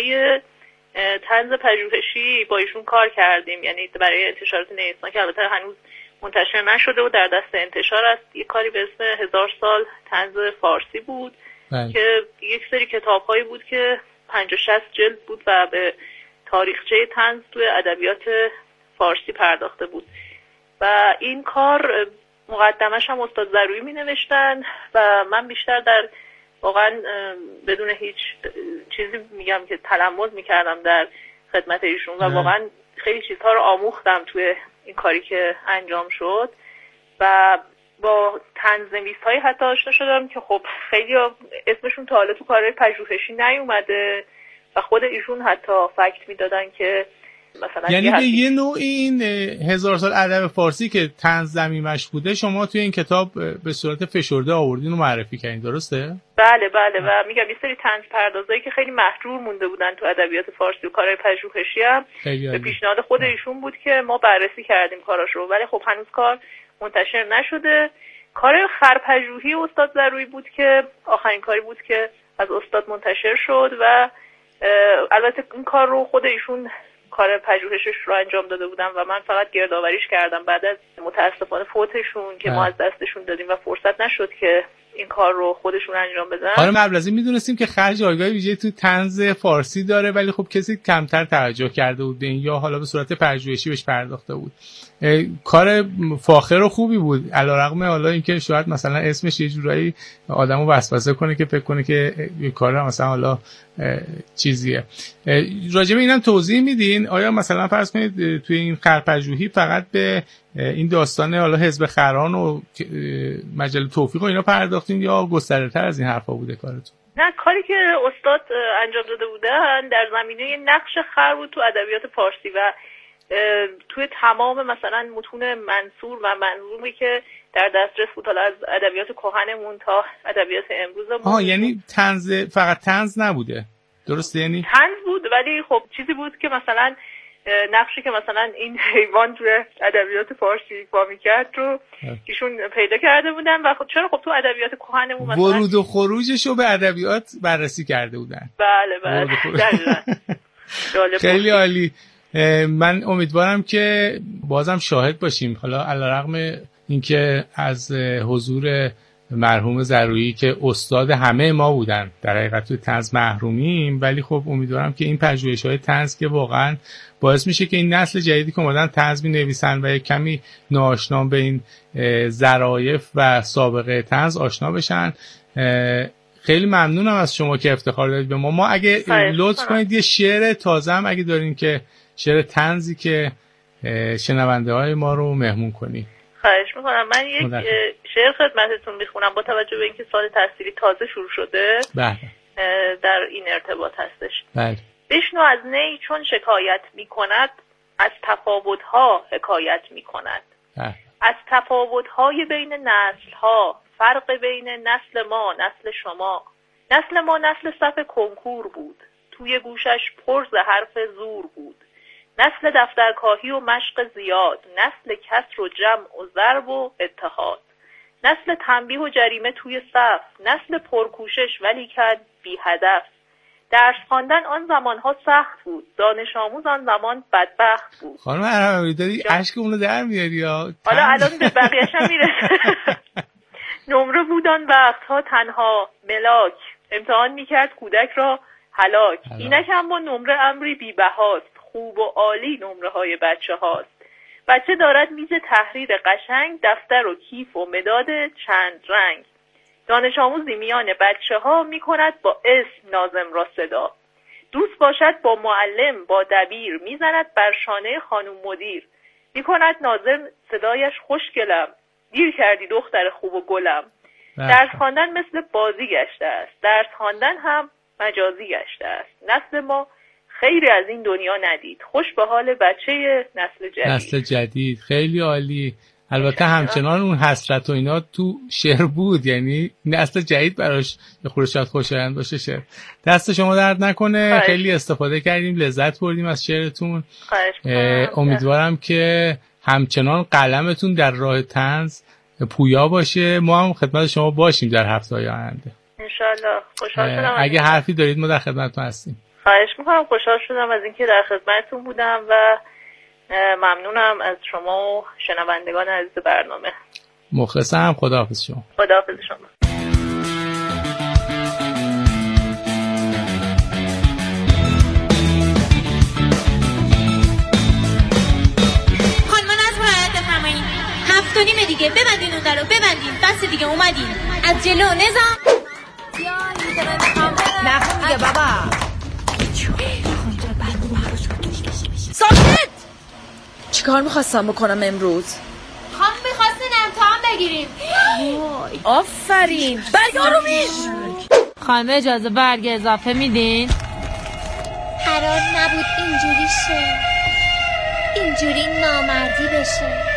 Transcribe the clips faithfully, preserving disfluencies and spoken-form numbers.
زمینه طنز پژوهشی با ایشون کار کردیم، یعنی برای انتشارات نیستان که البته هنوز منتشر نشده و در دست انتشار است. یک کاری به اسم هزار سال طنز فارسی بود بله. که یک سری کتاب‌هایی بود که پنجاه شصت جلد بود و به تاریخچه طنز توی ادبیات فارسی پرداخته بود و این کار مقدمش هم استاد ضرویی می نوشتن و من بیشتر در واقعا بدون هیچ چیزی میگم که تلمذ میکردم در خدمت ایشون و واقعا خیلی چیزها رو آموختم توی این کاری که انجام شد و با طنزنویس‌های حتی آشنا شدم که خب خیلی اسمشون تا حالا تو کارهای پژوهشی نیومده و خود ایشون حتی فکت میدادن که مثلا یعنی به یه نوع این هزار سال ادب فارسی که طنز ضمیمش بوده شما توی این کتاب به صورت فشرده آوردین و معرفی کردین، درسته؟ بله بله و میگم یه سری طنز پردازایی که خیلی محجور مونده بودن تو ادبیات فارسی و کارهای پژوهشی هم به پیشنهاد خود ایشون بود که ما بررسی کردیم کاراشو، ولی خب هنوز کار منتشر نشده. کار خرپژوهی استاد ضرویی بود که آخرین کاری بود که از استاد منتشر شد و البته این کار رو خود ایشون کار پژوهشش رو انجام داده بودم و من فقط گردآوریش کردم بعد از متاسفانه فوتشون که ما از دستشون دادیم و فرصت نشد که این کار رو خودشون انجام بدن. حالا ما از این میدونستیم که خر جایگاه ویژه‌ای تو طنز فارسی داره ولی خب کسی کمتر توجه کرده بود به این یا حالا به صورت پژوهشی بهش پرداخته بود. کار فاخر و خوبی بود علیرغم حالا اینکه شاید مثلا اسمش یه جورایی آدمو وسوسه کنه که فکر کنه که یه کار مثلا حالا چیزیه. راجع به اینم توضیح میدین؟ آیا مثلا فرض کنید توی این خرپژوهی فقط به این داستان حالا حزب خران و مجله توفیق و اینا پرداختین یا گستره‌تر از این حرفا بوده کارتون؟ نه، کاری که استاد انجام داده بودن در زمینه نقش خر بود تو ادبیات فارسی و توی تمام مثلا متون منثور و منظومی که در دسترس بود حالا از ادبیات کهنمون تا ادبیات امروزمون. آها، یعنی طنز فقط طنز نبوده، درسته؟ یعنی طنز بود ولی خب چیزی بود که مثلا نقشی که مثلا این حیوان توی ادبیات فارسی ایفا می‌کرد رو ایشون پیدا کرده بودن و خب چرا خب تو ادبیات کهنمون مثلا ورود و خروجش رو به ادبیات بررسی کرده بودن. بله بله خیلی عالی. من امیدوارم که بازم شاهد باشیم، حالا علیرغم اینکه از حضور مرحوم ضرویی که استاد همه ما بودن در حقیقت تو طنز محرومیم، ولی خب امیدوارم که این پژوهش‌های طنز که واقعا باعث میشه که این نسل جدیدی که اومدن طنز می‌نویسن و یک کمی ناآشنا به این ظرافت و سابقه طنز آشنا بشن. خیلی ممنونم از شما که افتخار دادید به ما. ما اگه لطف کنید یه شعر تازه هم اگه دارین که شعر طنزی که شنونده های ما رو مهمون کنی. خواهش میکنم. من یک مدرد. شعر خدمتتون میخونم با توجه به اینکه سال تحصیلی تازه شروع شده. بله. در این ارتباط هستش. بله. بشنو از نی چون شکایت میکند، از تفاوت‌ها حکایت میکند. بله. از تفاوت‌های بین نسل‌ها، فرق بین نسل ما نسل شما. نسل ما نسل صف کنکور بود، توی گوشش پرز حرف زور بود. نسل دفترکاهی و مشق زیاد، نسل کسر و جمع و ضرب و اتحاد. نسل تنبیه و جریمه توی صف، نسل پرکوشش ولی کد بی هدف. درس خواندن آن زمانها سخت بود، دانش آموز آن زمان بدبخت بود. خانم عربی داری اشک اونو در میاری یا؟ حالا الان به بقیه‌اش هم میرسه. نمره بود آن وقتها تنها ملاک، امتحان میکرد کودک را هلاک. اینک اما نمره امری بی بهاست، خوب و عالی نمره های بچه هاست. بچه دارد میز تحریر قشنگ، دفتر و کیف و مداد چند رنگ. دانش آموزی میان بچه ها میکند با اسم ناظم را صدا. دوست باشد با معلم با دبیر، میزند بر شانه خانم مدیر. میکند ناظم صدایش خوشگلم، دیر کردی دختر خوب و گلم. درس خواندن مثل بازی گشته است، درس خواندن هم مجازی گشته است. نسل ما خیلی از این دنیا ندید، خوش به حال بچه نسل جدید. نسل جدید خیلی عالی. البته همچنان اون حسرت و اینا تو شعر بود، یعنی نسل جدید براش یه خورده شاید خوشایند باشه شعر. دست شما درد نکنه. خواهش. خیلی استفاده کردیم، لذت بردیم از شعرتون. امیدوارم که همچنان قلمتون در راه طنز پویا باشه. ما هم خدمت شما باشیم در هفته‌های آینده ان شاءالله. خوشحال شدم. اگه حرفی دارید ما در خدمتتون هستیم. خواهش میکنم، خوشحال شدم از اینکه در خدمتتون بودم و ممنونم از شما و شنوندگان عزیز برنامه. مخلصم. خداحافظ شما. خداحافظ شما. هفت و نیمه دیگه ببندین اون درو، ببندین بس دیگه اومدین از جلو. نظام نخون دیگه بابا. ساکت. چی کار میخواستم بکنم امروز؟ خانم میخواستین امتحان بگیریم. آفرین. برگ آرومیش. خانم اجازه برگ اضافه میدین؟ قرار نبود اینجوری شه، اینجوری نامردی بشه.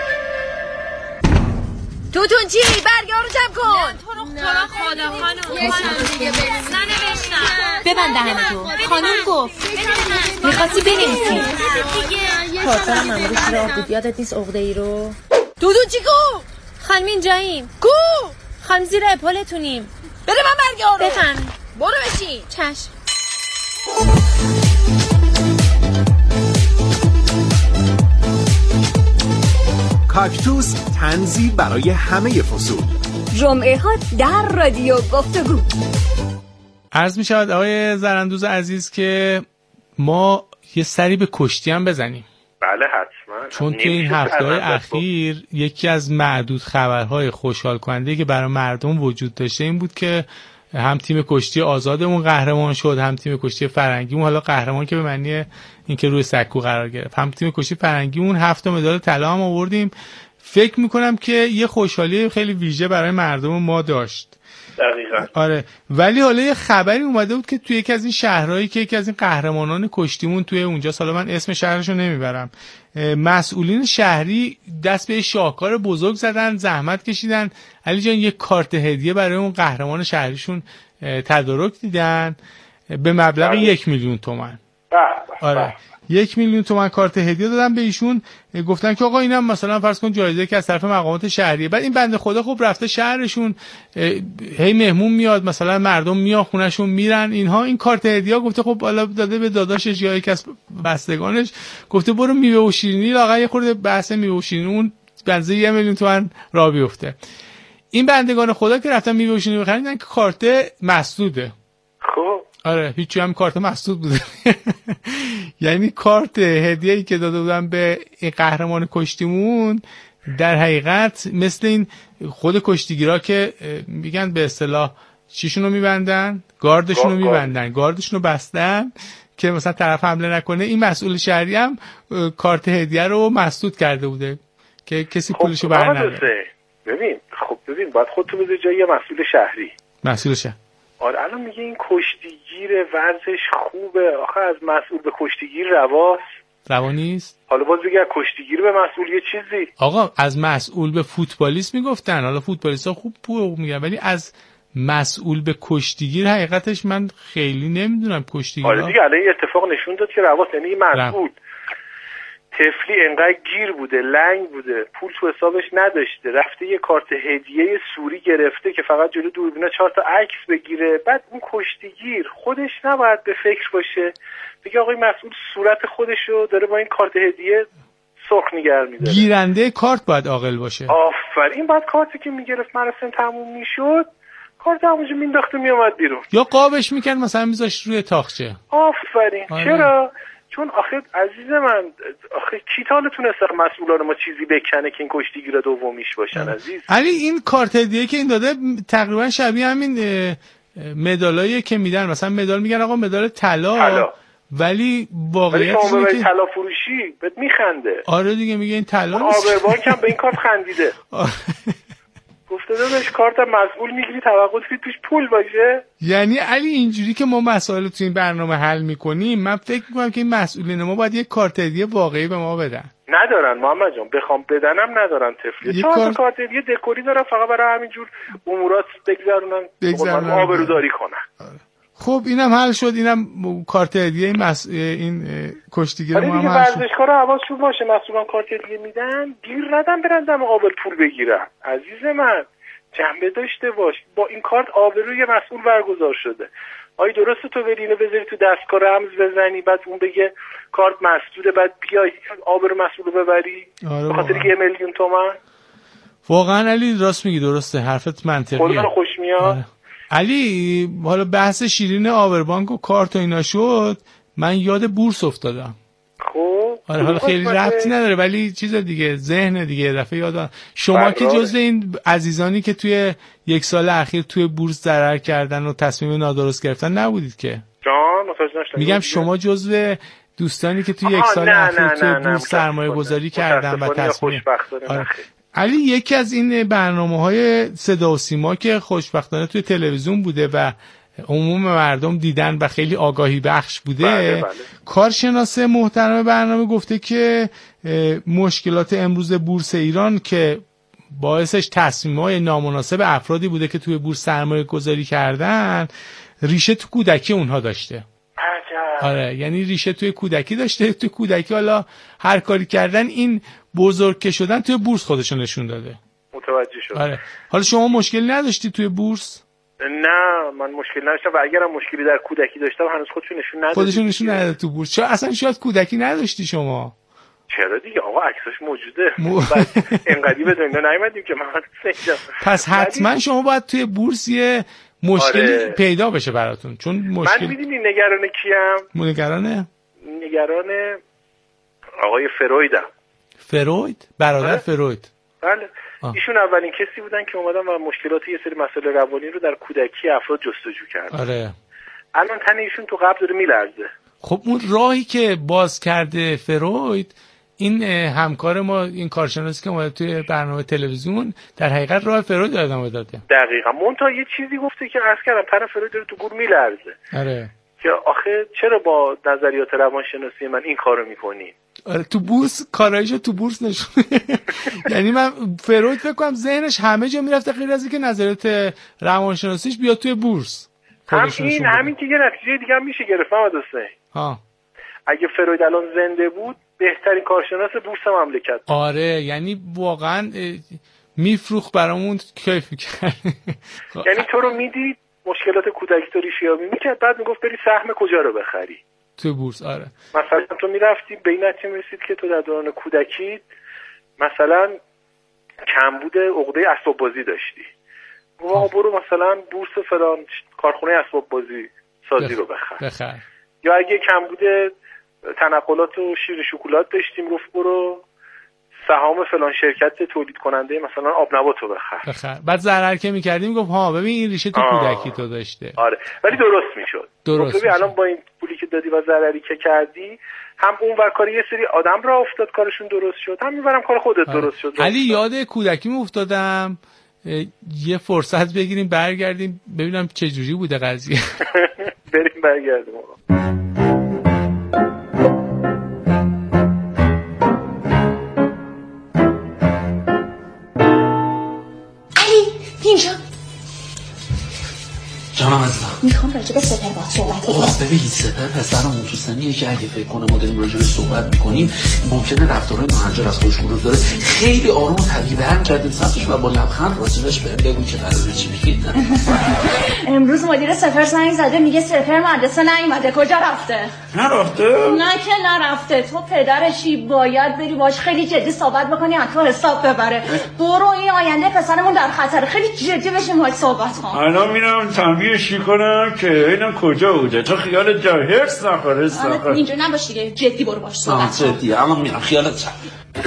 توتون چی؟ برگه رو جمع کن. تو رو خدا خدا خانم ننوشتم. ببند دهنه تو. خانم گفت میخواستی بنویسی. کارترم امروز راه بود، یادت نیست عقده ای رو؟ دودون چی کو؟ خانم اینجاییم. کو؟ خانم زیر اپالتونیم. بده من برگه ها رو. بفهم. برو بشین. چشم. کاکتوس، طنزی برای همه فصول. جمعه ها در رادیو گفتگو. عرض می شود آقای زرندوز عزیز که ما یه سری به کشتی هم بزنیم. بله حتما. چون توی این هفته‌های اخیر یکی از معدود خبرهای خوشحال کننده که برای مردم وجود داشته این بود که هم تیم کشتی آزادمون قهرمان شد، هم تیم کشتی فرنگیمون، حالا قهرمان که به معنی اینکه روی سکو قرار گرفت، هم تیم کشتی فرنگیمون هفت مدال طلا هم آوردیم. فکر میکنم که یه خوشحالی خیلی ویژه برای مردم ما داشت. دقیقاً. آره، ولی حالا یه خبری اومده بود که توی یکی از این شهرهایی که یکی از این قهرمانان کشتیمون توی اونجا، حالا من اسم شهرشو نمیبرم، مسئولین شهری دست به شاهکار بزرگ زدن، زحمت کشیدن، علی جان یک کارت هدیه برای اون قهرمان شهریشون تدارک دیدن به مبلغ یک میلیون تومان. آره، یک میلیون تومان کارت هدیه دادن به ایشون. گفتن که آقا اینم مثلا فرض کن جایزه که از طرف مقامات شهریه. بعد این بنده خدا خب رفته شهرشون، هی مهمون میاد، مثلا مردم میان خونهشون میرن اینها، این کارت هدیه گفته خب حالا داده به داداشش یا یکی از بستگانش، گفته برو میوه و شیرینی لاغر یه خورده بحث میوه و شیرینی اون بنزه یک میلیون تومان را بیفته. این بندگان خدا که رفتن میوه و شیرینی بخرن دیدن که کارت مسدوده. خب آره، هیچی، هم کارت مسدود بوده. یعنی کارت هدیه‌ای که داده بودن به این قهرمان کشتیمون در حقیقت مثل این خود کشتیگیرا که میگن به اصطلاح چیشونو میبندن، گاردشونو میبندن، گاردشونو بستن که مثلا طرف حمله نکنه. این مسئول شهری هم کارت هدیه رو مسدود کرده بوده که کسی خب پولشو برنده. ببین خب ببین باید خودتو بذاری جای مسئول شهری. مسئول شهر. آره الان میگه این کشتیگیر ورزش خوبه، آخه از مسئول به کشتیگیر رواست؟ روا نیست. حالا باز بگه کشتیگیر به مسئول یه چیزی. آقا از مسئول به فوتبالیست میگفتن، حالا فوتبالیستا خوب پول میگن، ولی از مسئول به کشتیگیر حقیقتش من خیلی نمیدونم. کشتیگیر آره دیگه الان اتفاق نشون داد که رواست، یعنی مسئول طفلی انقدر گیر بوده، لنگ بوده، پول تو حسابش نداشته، رفته یه کارت هدیه سوری گرفته که فقط جلو دوربینا چهار تا عکس بگیره. بعد اون کشتیگیر خودش نباید به فکر باشه بگه آقای مسئول صورت خودشو داره با این کارت هدیه سرخ نگر می‌داره. گیرنده کارت باید عاقل باشه. آفرین. بعد کارتی که میگرفت مراسم تموم میشد کارت همونجا مینداخته میومد بیرون، یا قابش میکرد مثلا میذاشت روی تاقچه. آفرین. آره. چرا؟ چون آخه عزیز من، آخه کی تا حالا تونسته مسئولان ما چیزی بکنه که این کشتیگیر دومیش باشن؟ آه. عزیز علی این کارت هدیه که این داده تقریبا شبیه همین مدالایی که میدن، مثلا مدال میگن آقا مدال طلا، ولی واقعیتش اینه که طلا فروشی بهت میخنده. آره دیگه میگه این طلا آبربانک هم به این کارت خندیده. گفته داداش کارت مسئول میگیری توقع داری توش پول باشه. یعنی علی اینجوری که ما مسائل تو این برنامه حل میکنیم، من فکر میکنم که این مسئولین ما باید یک کارت هدیه واقعی به ما بدن. ندارن محمد جان، بخوام بدنم ندارن. طفلی چهار تا کارت هدیه دکوری دارن فقط برای همینجور امورات بگذرونن، بگذرونن آبروداری کنن. آره. خب اینم حل شد، اینم کارت هدیه این مس... این کشتیگیر ما هم حل شد. ورزشکارا حواسشون باشه، مسئولان کارت هدیه میدن گیر ندن برن دم آبل پول بگیرن. عزیز من جنبه داشته باش، با این کارت آبروی مسئول برگزار شده. آیا درسته تو بری اینو بذاری تو دستگاه رمز بزنی بعد اون بگه کارت مسدوده بعد بیای آبرو مسئول رو ببری به خاطر یه میلیون تومان؟ واقعا علی راست میگی، درسته، حرفت منطقیه. خودم رو خوش میاد. آره. علی حالا بحث شیرین آبربانک و کارت و اینا شد، من یاد بورس افتادم. خب آره حالا خیلی ربطی نداره ولی چیز دیگه، ذهن دیگه دفعه یادم. شما که جزء این عزیزانی که توی یک سال اخیر توی بورس ضرر کردن و تصمیم نادرست گرفتن نبودید که؟ جان متوجه نشدم. میگم شما جزء دوستانی که توی یک سال اخیر توی بورس سرمایه گذاری کردن و تصمیم. آره. علی یکی از این برنامه‌های صدا و سیما که خوشبختانه توی تلویزیون بوده و عموم مردم دیدن و خیلی آگاهی بخش بوده، بله بله. کارشناس محترم برنامه گفته که مشکلات امروز بورس ایران که باعثش تصمیم‌های نامناسب افرادی بوده که توی بورس سرمایه گذاری کردن، ریشه تو کودکی اونها داشته. آره یعنی ریشه توی کودکی داشته، توی کودکی حالا هر کاری کردن این بزرگ که شدن توی بورس خودشون نشون داده. متوجه شد. آره حالا شما مشکلی نداشتی توی بورس؟ نه من مشکل نداشتم و اگرم مشکلی در کودکی داشتم هنوز خودشون نشون نداد. خودشون نشون نداد تو بورس. چرا اصلا شاید کودکی نداشتی شما؟ چرا دیگه آقا عکسش موجوده. م... اینقدی به دنیا نیومدیم که من سیدم. پس حتما شما باید توی بورس یه مشکلی آره. پیدا بشه براتون، چون مشکل. من میدونی نگران کیم؟ نگرانه؟ نگران آقای فرویدم. فروید؟ برادر آره. فروید. بله. آه. ایشون اولین کسی بودن که اومدن و مشکلات یه سری مسائل روانی رو در کودکی افراد جستجو کردن. آره. الان تن ایشون تو قبل داره میلرزه. خب اون راهی که باز کرده فروید، این همکار ما، این کارشناسی که اومده توی برنامه تلویزیون، در حقیقت راه فروید رو ادامه داده. دقیقاً. منتها یه چیزی گفته که عرض کردم تن فروید داره تو گور میلرزه. آره. که آخه چرا با نظریات روانشناسی من این کارو میکنی؟ آره تو بورس کارایشو تو بورس نشون. یعنی من فروید فکر کنم ذهنش همه جا میرفته غیر از اینکه نظریات روانشناسیش بیاد توی بورس. هم این همین که یه نتیجه دیگه هم میشه گرفت محمد حسین. ها. اگه فروید الان زنده بود بهترین کارشناس بورس مملکت. آره یعنی واقعا میفروخت برامون کیف می‌کرد. یعنی تو رو میدید مشکلات کودکی تو ریشه‌یابی می‌کرد بعد میگفت بری سهم کجا رو بخری. تو بورس. آره. مثلا تو میرفتی به این نتیجه میرسید که تو در دوران کودکی مثلا کمبود عقده اسباب بازی داشتی. گفت برو مثلا بورس فلان کارخونه اسباب بازی سازی بخ... رو بخر. بخر. یا اگه کمبود تنقلات و شیر شکلات داشتیم گفت برو سهام فلان شرکت تولید کننده مثلا آب نبات رو بخر. بخر. بعد ضرر که می‌کردیم گفت ها ببین این ریشه تو کودکی تو داشته. آره ولی درست میشد. درست ببین الان با این پولی که دادی و ضرری که کردی هم اون ور کاری یه سری آدم را افتاد کارشون درست شد، هم میبرم کار خودت آره. درست شد. علی یاد کودکی افتادم، یه فرصت بگیریم برگردیم ببینم چه جوری بوده قضیه. بریم برگردیم. جانم عزیزم میخوام راجع به سپر باهات صحبت کنم. آخ ببین سپر پسرم اون تو سنیه که اگه فکر کنه ما داریم راجع به صحبت میکنیم ممکنه رفتارهای مهاجر از خودش رو داره. خیلی آروم و طبیعی برمیگردیم سمتش و با لبخند راجبش بهم بگو که قراره چی بگید. امروز مدیر سپر زنگ زده میگه سپر مدرسه نیومده. کجا رفته؟ نرفته؟ نه که نرفته. تو پدرشی باید بری باش خیلی جدی صحبت بکنی از تو حساب ببره. برو این آینده پسرمون در خطر، خیلی جدی بشیم باهاش صحبت کن. الان میرم تنبیهش کنم که اینا کجا بوده تو خیال جا هرس نخوره نخوره. اینجا نباش دیگه، جدی برو باش صحبت کن. جدی الان میرم خیالت چه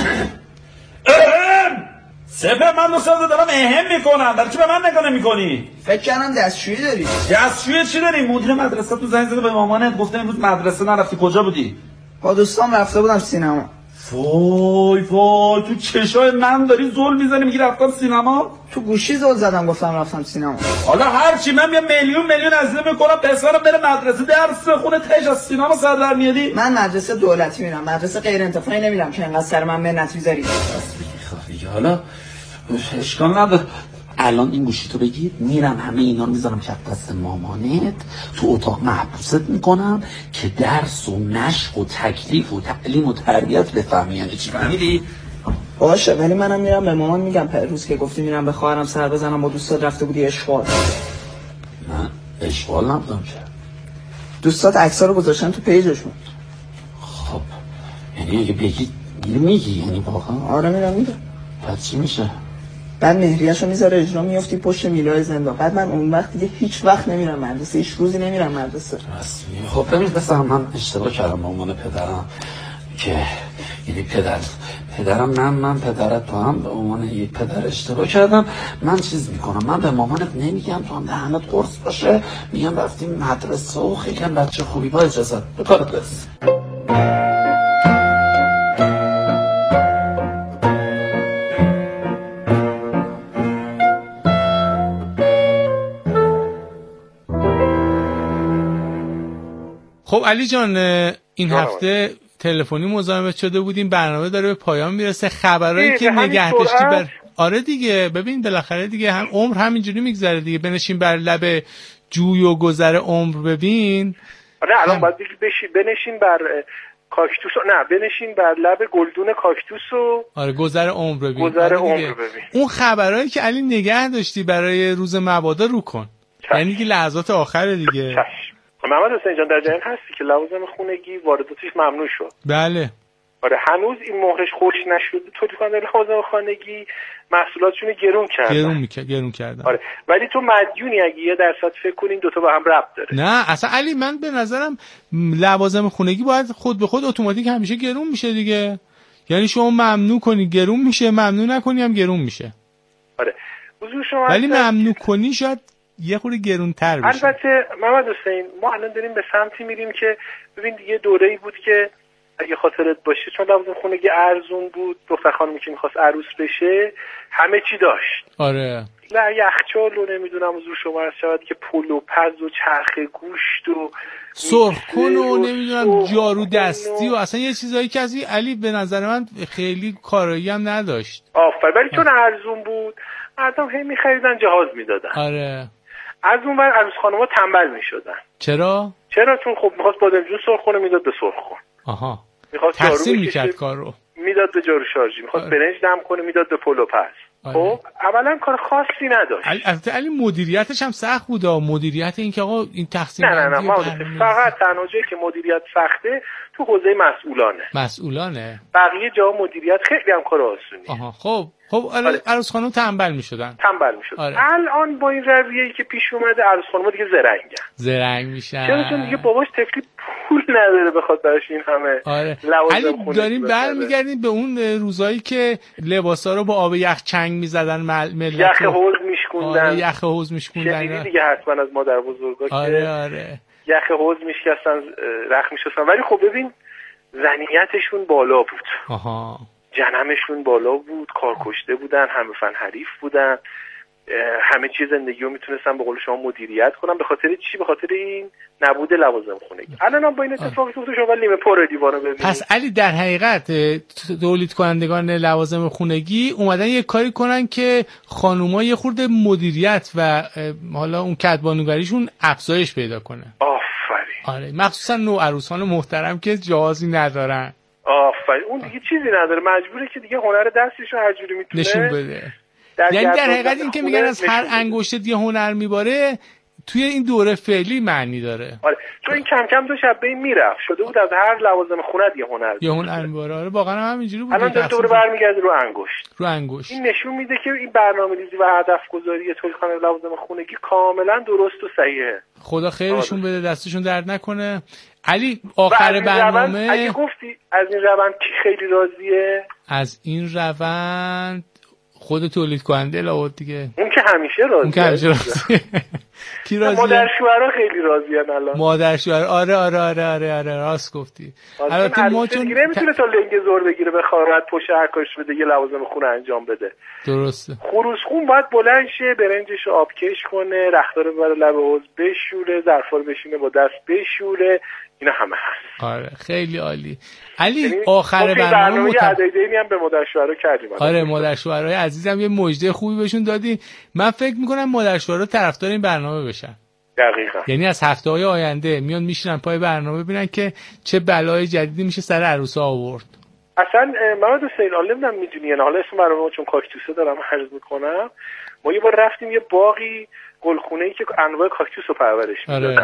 سپر من دوستان دارم اهم میکنم، برای چی به من نگاه نمیکنی؟ فکر کردم دستشویی داری. دستشویی چی داری؟ مدیر مدرسه تو زنگ زده به مامانت گفته امروز مدرسه نرفتی. کجا بودی؟ با دوستام رفته بودم سینما. وای وای تو چشای من داری زل میزنی میگی رفتم سینما؟ تو گوشی زل زدم گفتم رفتم سینما. حالا هر چی من یه میلیون میلیون عزیزه میکنم پسرم بره مدرسه درس بخونه تهش از سینما سر در میادی؟ من مدرسه دولتی میرم، مدرسه غیر انتفاعی نمیرم که انقدر سر من منت میذاری. حالا اشکال نداره الان این گوشی تو بگیر میرم همه اینا رو میذارم کف دست مامانت تو اتاق محبوست میکنم که درس و نشق و تکلیف و تعلیم و تربیت بفهمی. یعنی چی فهمیدی؟ باشه ولی منم میرم به مامان میگم پروز که گفتی میرم به خواهرم سر بزنم با دوستات رفته بودی اشغال. من اشغال نبودم که دوستات عکس‌ها رو گذاشتن تو پیجشون. خب یعنی اگه بگی میگی یعنی واقعا؟ آره میرم میرم. بعد چی میشه؟ بعد مهریه‌شو میذاره اجرا میافتی پشت میلای زندان. بعد من اون وقت دیگه هیچ وقت نمیرم مدرسه، هیچ روزی نمیرم مدرسه. رسمی. خب ببین مثلا من اشتباه کردم به عنوان پدرم که یعنی پدر پدرم من من پدرت تو هم به عنوان یک پدر اشتباه کردم. من چیز میکنم، من به مامانت نمیگم، تو هم دهنت قرص باشه، میگم رفتیم مدرسه و خیلی هم بچه خوبی، با اجازت به کارت برس. خب علی جان این هفته تلفنی مزاحمت شده بودیم، برنامه داره به پایان میرسه. خبرایی که نگه داشتی بر آره دیگه، ببین بالاخره دیگه هم عمر همینجوری میگذره دیگه. بنشین بر لب جوی و گذر عمر ببین. آره الان باید بشی بنشین بر کاکتوس، نه بنشین بر لب گلدون کاکتوس و آره گذر عمر ببین. گذر عمر ببین. اون خبرایی که علی نگه داشتی برای روز مبادا رو کن. چشم. یعنی که لحظات آخر دیگه. چشم. محمد حسین جان در جریان هستی که لوازم خونگی وارداتش ممنوع شد؟ بله. آره هنوز این مهرش خوش نشده، تولید کننده لوازم خانگی محصولاتشون رو گرون کردن. گرون میکرد گرون کردن. آره ولی تو مدیونی اگه یه درصد فکر کنین دو تا با هم ربط داره. نه اصلا علی من به نظرم لوازم خونگی باید خود به خود اتوماتیک همیشه گرون میشه دیگه. یعنی شما ممنوع کنی گرون میشه، ممنوع نکنی هم گرون میشه. آره حضور شما ولی ممنوع کنی شاید یه خورده گرونتر بشه. البته محمد حسین ما الان داریم به سمتی میریم که ببین دیگه دوره‌ای بود که اگه خاطرت باشه چون لوازم خونگی ارزون بود، دختر خانمی که می‌خواست عروس بشه همه چی داشت. آره. نه یخچال رو نمیدونم حضور شما عرض شود که پلو پز و چرخ گوشت و سرخکن و نمیدونم جارو دستی و اصلا یه چیزایی که از علی به نظر من خیلی کارایی هم نداشت. آفرین. ولی چون ارزون بود مردم هی می‌خریدن جهاز میدادن. آره. از اون ور عروس خانم‌ها تنبل می‌شدن. چرا؟ چرا چون خب می‌خواست بادمجون سرخ کنه میداد به سرخ کن. آها. می‌خواست تقسیم می‌کرد کارو. میداد به جارو شارژی، می‌خواست آره. برنج دم کنه میداد به پلو پز. آره. خب اولا کار خاصی نداشت. البته علی مدیریتش هم سخت بود. مدیریت این که آقا این تقسیم نه نه نه ما فقط تنها جایی که مدیریت سخته تو حوزه مسئولانه. مسئولانه. بقیه جا مدیریت خیلی هم کار آسونیه. آها خب خب آره. عروس خانم تنبل میشدن. تنبل میشدن. آره. الان با این رویه‌ای که پیش اومده عروس خانم دیگه زرنگن. زرنگ میشن. چرا؟ چون دیگه باباش تفلی پول نداره بخواد براش این همه. آره. علی داریم برمیگردیم به اون روزایی که لباسا رو با آب یخ چنگ میزدن ملت. یخ حوض میشکوندن. آره یخ حوض میشکوندن. شنیدی دیگه حتما از مادر بزرگا که آره آره. یخ حوض میشکستن رخ میشستن. ولی خب ببین زنیتشون بالا بود. آها. جنمشون بالا بود، کار کشته بودن، همه فن حریف بودن، همه چیز زندگی رو میتونستن به قول شما مدیریت کنن. به خاطر چی؟ به خاطر این نبود لوازم خونگی. الان با این اتفاقی که شما لیمه پر دیوانو ببینید. پس علی در حقیقت تولید کنندگان لوازم خونگی اومدن یه کاری کنن که خانوما یه خورده مدیریت و حالا اون کدبانوگریشون افزایش پیدا کنه. آفرین. آره مخصوصا نوعروسان محترم که جهازی ندارن. آفرین. اون دیگه چیزی نداره، مجبوره که دیگه هنر دستش رو هر جوری میتونه نشون بده. یعنی در حقیقت این که میگن از هر انگشت دیگه هنر میباره توی این دوره فعلی معنی داره. آره چون این کم کم داشت به این میرفت شده بود از هر لوازم خونه یه هنر یه هنر میباره. آره واقعا همینجوری بود. الان داره دوره برمیگرده رو انگشت. رو انگشت. این نشون میده که این برنامه‌ریزی و هدف گذاری تولید کننده لوازم خونگی کاملا درست و صحیحه. خدا خیرشون بده، دستشون درد نکنه. علی آخر برنامه اگه گفتی از این روند کی خیلی راضیه؟ از این روند خود تولید کننده لابد دیگه. اون که همیشه راضیه. اون که همیشه راضیه. کی راضیه؟ مادر شوهرها خیلی راضیان الان. مادر شوهر آره آره آره آره آره راست گفتی. البته ما چون نمیتونه تا لنگ زور بگیره به خاطر پشت هر کارش بده یه لوازم خونه انجام بده. درسته. خروس خون باید بلند شه، برنجش رو آبکش کنه، رختار رو ببره لب حوض بشوره، ظرفا رو بشینه با دست بشوره. اینا همه هست. آره خیلی عالی. علی آخر برنامه مت... عدیده‌ای هم به مادر شوهرها کردیم. آره مادر شوهرای عزیزم یه مژده خوبی بهشون دادی. من فکر میکنم مادر شوهرها طرفدار این برنامه بشن. دقیقاً. یعنی از هفته‌های آینده میان میشینن پای برنامه ببینن که چه بلای جدیدی میشه سر عروسا آورد. اصلا محمد حسین عالم نمیدونم میدونی یا نه، حالا اسم برنامه چون کاکتوسه دارم عرض میکنم. ما یه بار رفتیم یه باغی گلخونه‌ای که انواع کاکتوس رو پرورش میدادن. آره.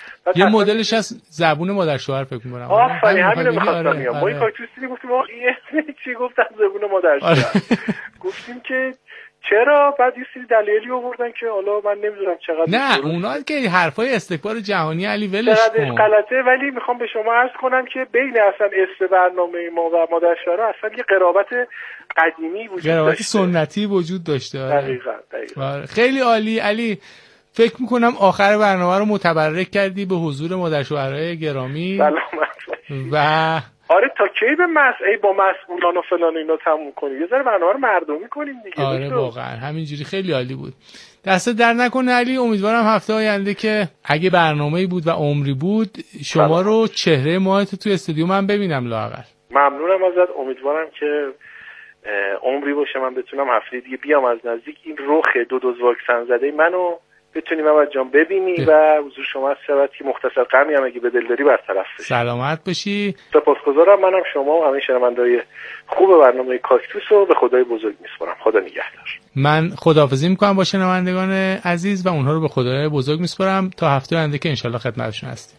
یه مدلش از زبون مادر شوهر فکر می‌کنم. آفرین همین رو می‌خواستم بگم. ما این کاکتوس دیدیم گفتیم آخه چی گفتن زبون مادر شوهر. گفتیم که چرا؟ بعد یه سری دلایلی آوردن که حالا من نمیدونم چقدر نه اونا که حرفای استکبار جهانی علی ولش کن غلطه، ولی میخوام به شما عرض کنم که بین اصلا اسم برنامه ما و مادر شوهر اصلا یه قرابت قدیمی وجود قرابت داشته، سنتی وجود داشته. دقیقاً دقیقاً. خیلی عالی علی. فکر میکنم آخر برنامه رو متبرک کردی به حضور مادر شوهرای گرامی. سلامت و آره تا کی به مسئله با مسئولان و فلان اینا تموم کنیم، یه ذره برنامه رو مردمی کنیم دیگه. آره واقعا همینجوری خیلی عالی بود. دست در نکنه علی. امیدوارم هفته آینده که اگه برنامه‌ای بود و عمری بود شما رو چهره ماهت توی استودیو من ببینم لااقل. ممنونم ازت. امیدوارم که عمری باشه من بتونم هفته دیگه بیام از نزدیک این رخ دو دوز واکسن زده منو بتونیم اول جان ببینی و حضور شما از سبت که مختصر غمی هم اگه به دل داری برطرف بشه. سلامت باشی. سپاسگزارم. منم شما و همه شنونده‌های خوب برنامه کاکتوس رو به خدای بزرگ میسپارم. خدا نگهدار. من خداحافظی میکنم با شنوندگان عزیز و اونها رو به خدای بزرگ میسپارم تا هفته آینده که انشالله خدمتشون هستیم.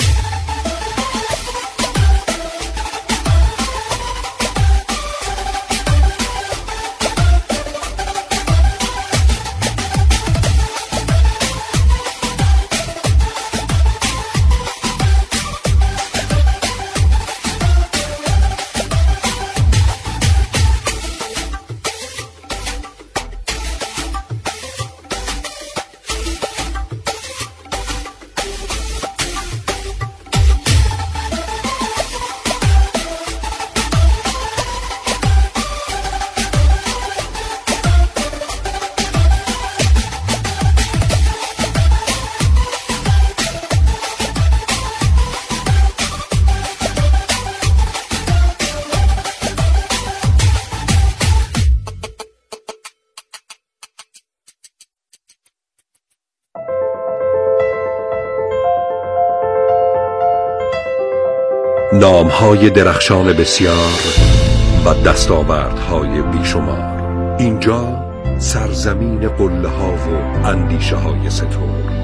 نام‌های درخشان بسیار و دستاوردهای بیشمار. اینجا سرزمین قله‌ها و اندیشه‌های سترگ،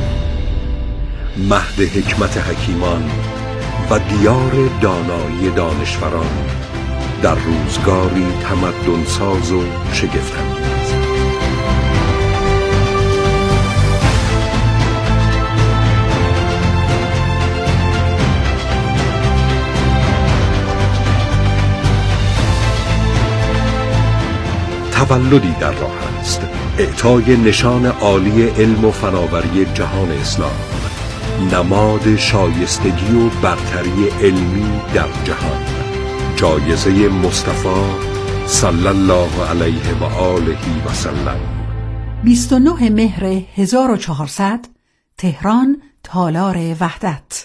مهد حکمت حکیمان و دیار دانایی دانشوران در روزگاری تمدن ساز و شگفت‌انگیز. تولدی در راه است، اعطای نشان عالی علم و فناوری جهان اسلام، نماد شایستگی و برتری علمی در جهان، جایزه مصطفی صلی الله علیه و آله و سلم. بیست و نه مهر هزار و چهارصد، تهران، تالار وحدت.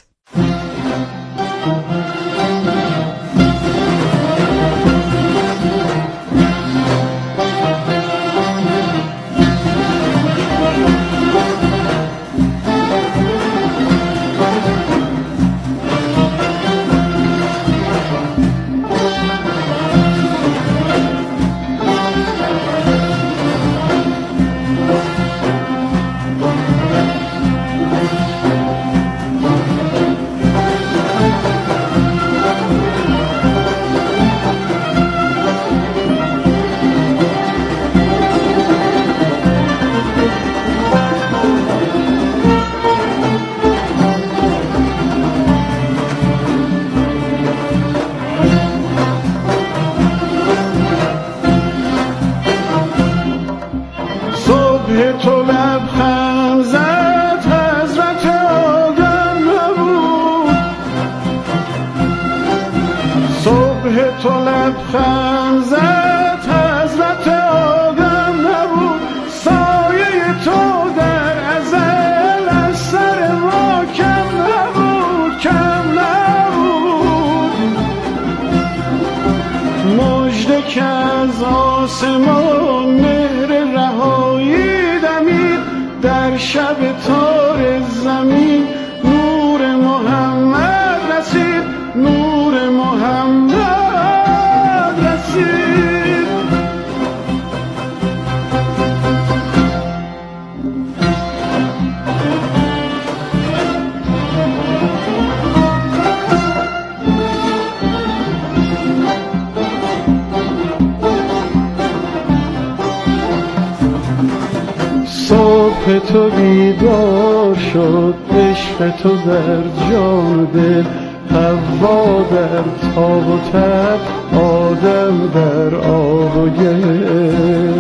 روح تو بیدار شد، عشق تو در جان دل، حوا در تاب و تب، آدم در آب و گل.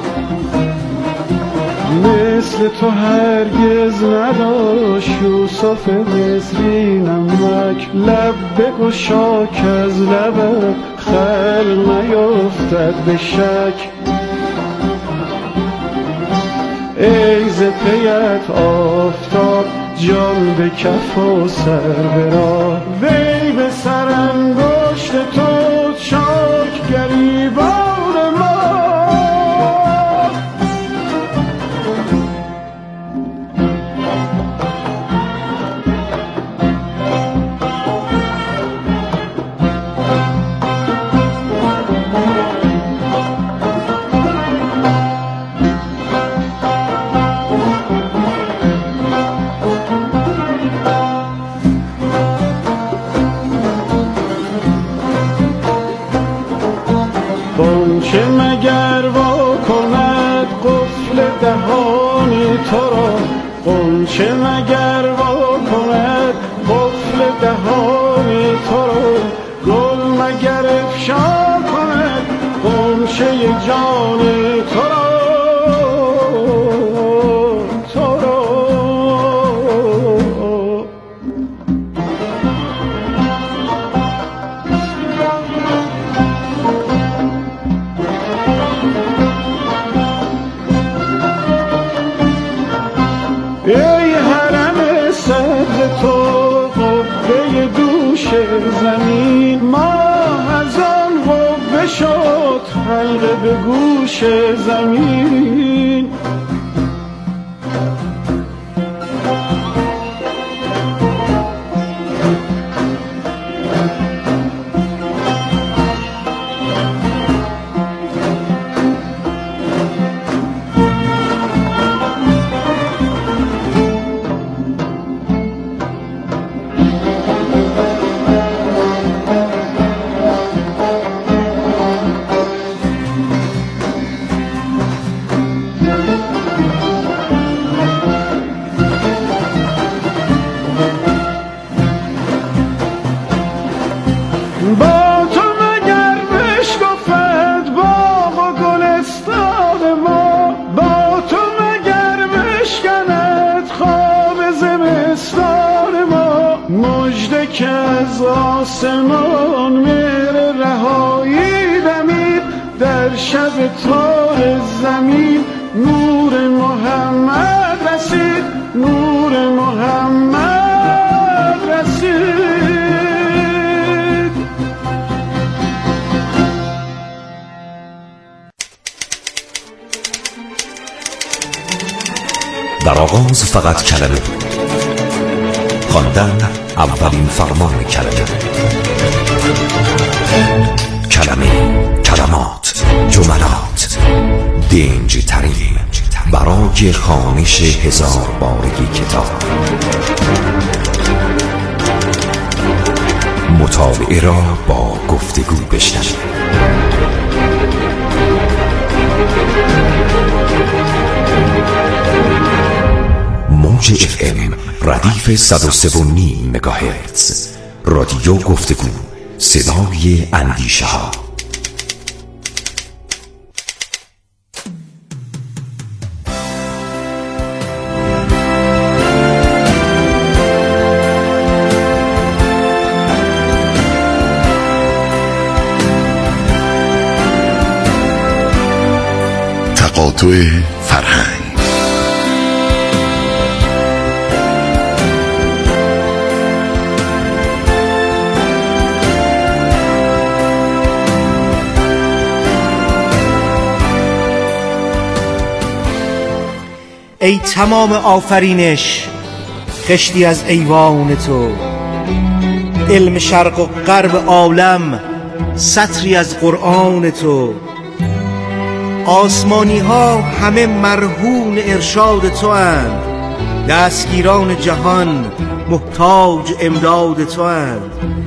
مثل تو هرگز نداشت یوسف مصری نمک، لب بگشا که از لبت خلق نیفتد به شک. ای ز پیت آفتاب جان به کف و سر به راه، وی به سر انگشت تو چاک گریبان ما. قنچه مگر وا کند قفل دهان تو را، قنچه مگر وا کند قفل دهان تو را، گل مگر افشا کند قنچه جان تو را، تو را. ای حرم سبز تو قبه دوش زمین، ماه از آن قبه شد حلقه به گوش زمین. با تو مگر بشکفد باغ و گلستان ما، با تو مگر بشکند خواب زمستان ما. مژده که از آسمان مهر رهایی دمید، در شب تار زمین نور محمد رسید، نور محمد رسید. در آغاز فقط کلمه بود، خواندن اولین فرمان کلمه. کلمه، کلمات، جملات، دنج ترین برای خوانش هزار بارگی کتاب. مطالعه را با گفتگو بشنوید. موج اف ام ردیف صد و سه و نیم مگاهرتز، رادیو گفتگو، صدای اندیشه ها. تقاطع فرهنگ. ای تمام آفرینش خشتی از ایوان تو، علم شرق و غرب عالم سطری از قرآن تو. آسمانی ها همه مرهون ارشاد تو اند، دستگیران جهان محتاج امداد تو اند.